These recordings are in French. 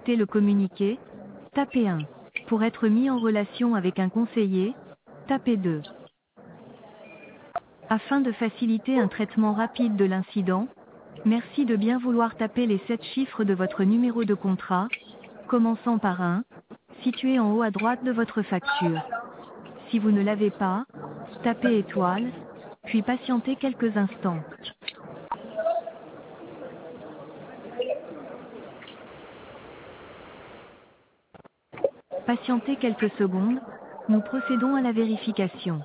consulter le communiqué, tapez 1. Pour être mis en relation avec un conseiller, tapez 2. Afin de faciliter un traitement rapide de l'incident, merci de bien vouloir taper les 7 chiffres de votre numéro de contrat, commençant par 1, situé en haut à droite de votre facture. Si vous ne l'avez pas, tapez étoile, puis patientez quelques instants. Patientez quelques secondes, nous procédons à la vérification.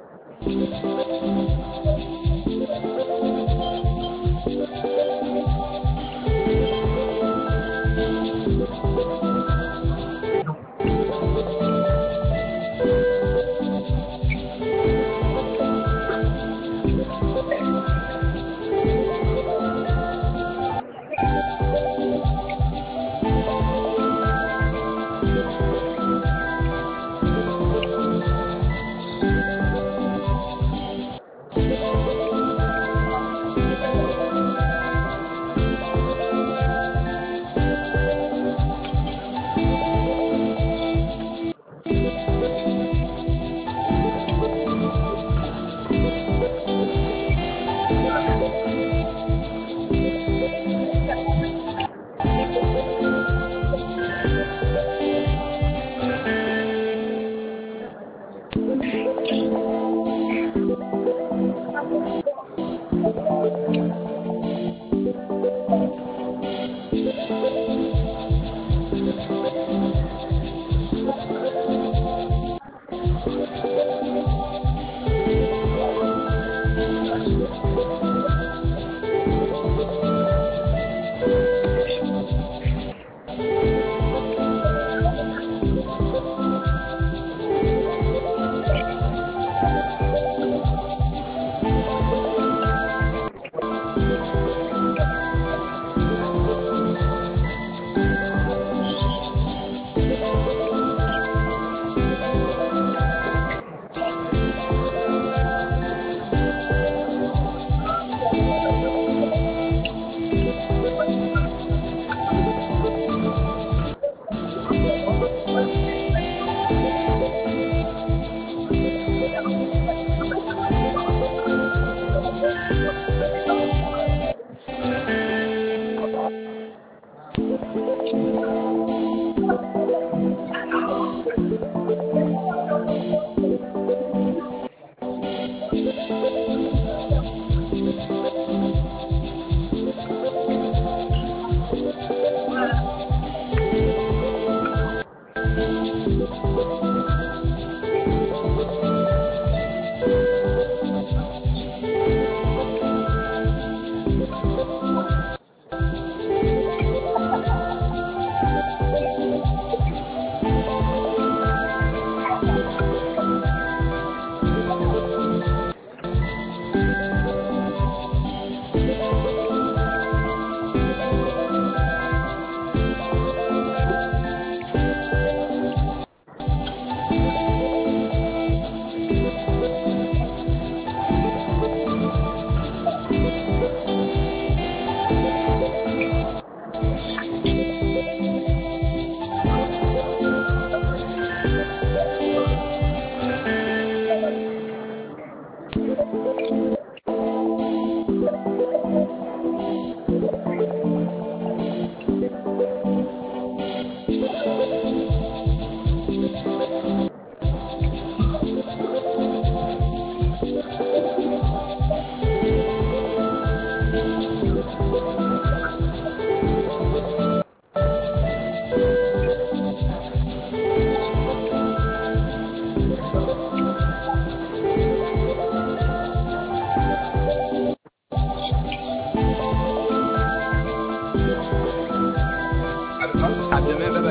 À demain, bye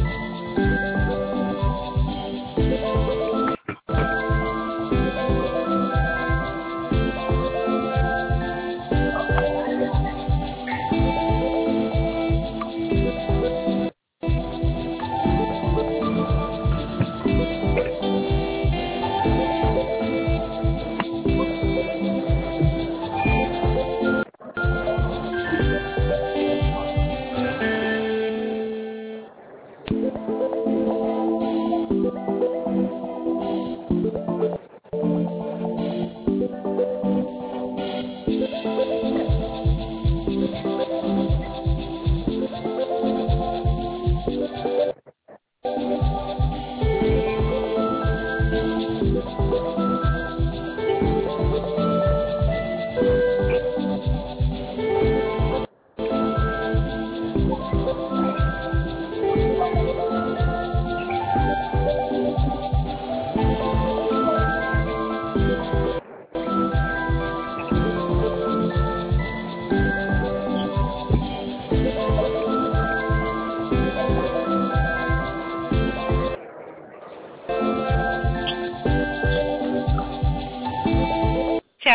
bye.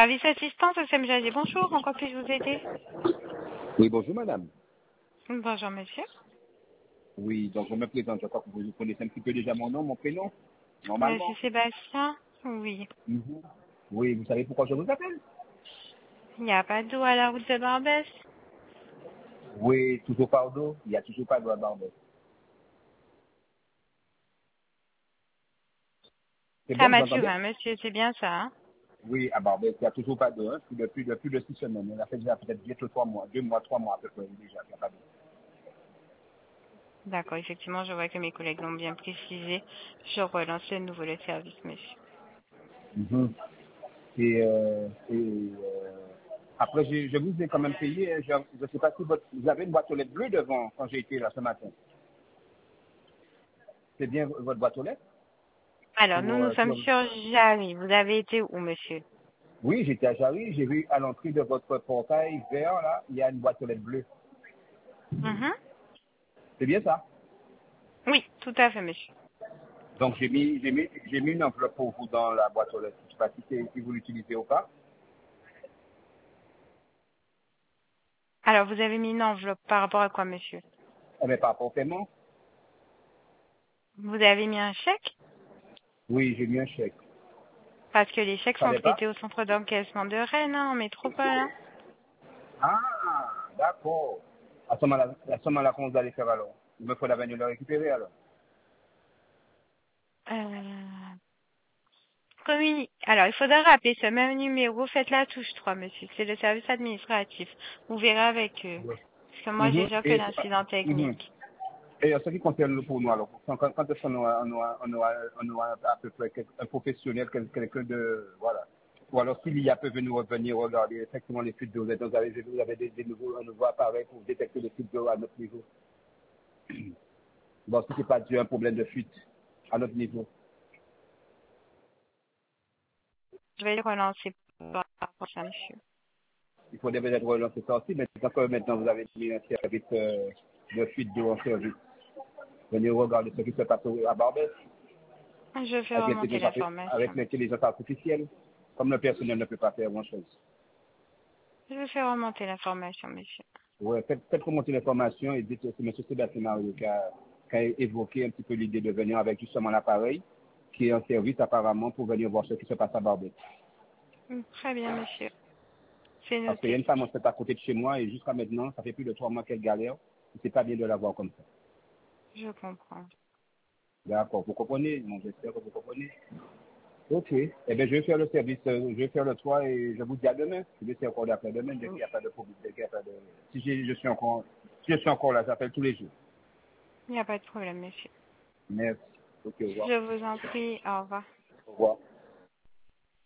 Service assistance au CMJG, bonjour, en quoi puis-je vous aider? Oui, bonjour madame. Bonjour monsieur. Oui, donc je me présente, je crois que vous connaissez un petit peu déjà mon nom, mon prénom, Monsieur normalement. Sébastien? Oui. Mhm. Oui, vous savez pourquoi je vous appelle? Il n'y a pas d'eau à la route de Barbès? Oui, toujours pas d'eau, il n'y a toujours pas d'eau à Barbès. C'est Ça bon, vous mature, entendez? hein, monsieur, c'est bien ça, hein? Oui, à Barbès, il n'y a toujours pas d'eau, hein, depuis de 6 semaines. On a fait déjà peut-être bientôt 3 mois, 2 mois, 3 mois à peu près déjà, il n'y a pas d'eau. D'accord, effectivement, je vois que mes collègues l'ont bien précisé. Je relance de nouveau le service, monsieur. Mhm. Après, je vous ai quand même payé, hein, je ne sais pas si vous avez une boîte aux lettres bleue devant quand j'ai été là ce matin. C'est bien votre boîte aux lettres? Alors, nous sommes Sur sur Jarry. Vous avez été où, monsieur? Oui, j'étais à Jarry, j'ai vu à l'entrée de votre portail vert, là, il y a une boîte aux lettres bleue. Mhm. C'est bien ça? Oui, tout à fait, monsieur. Donc j'ai mis une enveloppe pour vous dans la boîte aux lettres. Je ne sais pas si vous l'utilisez ou pas. Alors, vous avez mis une enveloppe par rapport à quoi, monsieur? Mais par rapport au paiement, Vous avez mis un chèque? oui, j'ai mis un chèque. Parce que les chèques Vous sont savez pas? traités au centre d'encaissement de Rennes, hein, en métropole, hein. Ah, d'accord. À ce moment-là, comment vous allez faire alors? Il me faut la venir le récupérer alors. Euh, Alors, il faudra rappeler ce même numéro. Faites la touche 3, monsieur. C'est le service administratif. Vous verrez avec eux. Ouais. Parce que moi, j'ai Mhm. déjà que l'incident Mhm. technique. Et en ce qui concerne le pour nous, alors, quand est-ce qu'on aura à peu près un professionnel, quelqu'un de, voilà. Ou alors s'il y a, peut venir revenir regarder effectivement les fuites d'eau. Vous avez un nouveau appareil pour détecter les fuites d'eau à notre niveau. Bon, si c'est pas dû à un problème de fuite à notre niveau. Je vais les relancer par rapport à ça, monsieur. Il faudrait peut-être relancer ça aussi, mais tant que maintenant vous avez mis un service de fuite d'eau en service. Venez regarder ce qui se passe à Barbès. Je fais avec remonter l'intelligence avec l'information. l'intelligence artificielle, comme le personnel ne peut pas faire grand-chose. Je vais faire remonter l'information, monsieur. Ouais, faites remonter l'information et dites que c'est M. Sébastien Mario qui a évoqué un petit peu l'idée de venir avec justement l'appareil qui est en service apparemment pour venir voir ce qui se passe à Barbès. Très bien, monsieur. C'est Parce qu'il y a noté. une femme en fait à côté de chez moi et jusqu'à maintenant, ça fait plus de 3 mois qu'elle galère. C'est pas bien de la voir comme ça. Je comprends. D'accord, vous comprenez? Bon, j'espère que vous comprenez. Ok. Eh bien, je vais faire le service, je vais faire le toit et je vous dis à demain. Je vais essayer encore d'après demain dès qu'il n'y a pas de problème. Dès qu'il y a pas de... Si je suis encore là, j'appelle tous les jours. Il n'y a pas de problème, monsieur. Merci. Ok, au revoir. Je vous en prie. Au revoir. Au revoir.